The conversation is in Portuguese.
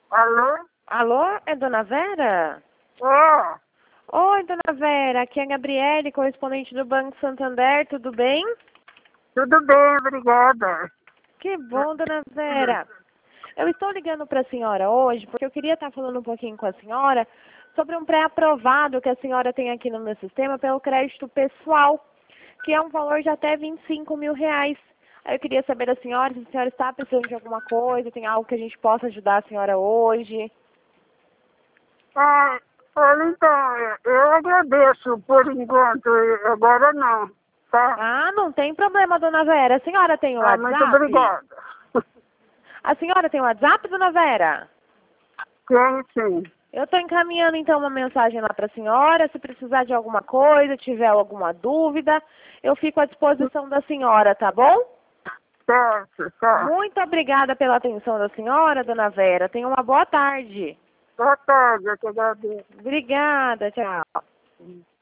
Alô? Alô, é Dona Vera? É, Oi, Dona Vera, aqui é a Gabriele, correspondente do Banco Santander, tudo bem? tudo bem, obrigada. Que bom, Dona Vera. Eu estou ligando para a senhora hoje porque eu queria estar falando um pouquinho com a senhora sobre um pré-aprovado que a senhora tem aqui no meu sistema pelo crédito pessoal, que é um valor de até R$ 25.000. Aí eu queria saber da senhora se a senhora está precisando de alguma coisa, tem algo que a gente possa ajudar a senhora hoje. Ah, olha, então, eu agradeço por enquanto, agora não, tá? Ah, não tem problema, Dona Vera. A senhora tem o Ah, muito WhatsApp? obrigada. A senhora tem o WhatsApp, Dona Vera? Tenho sim. Eu estou encaminhando então uma mensagem lá para a senhora. Se precisar de alguma coisa, tiver alguma dúvida, eu fico à disposição da senhora, tá bom? Certo, tá. Muito obrigada pela atenção da senhora, Dona Vera. Tenha uma boa tarde. Boa tarde, eu te agradeço. Obrigada, tchau.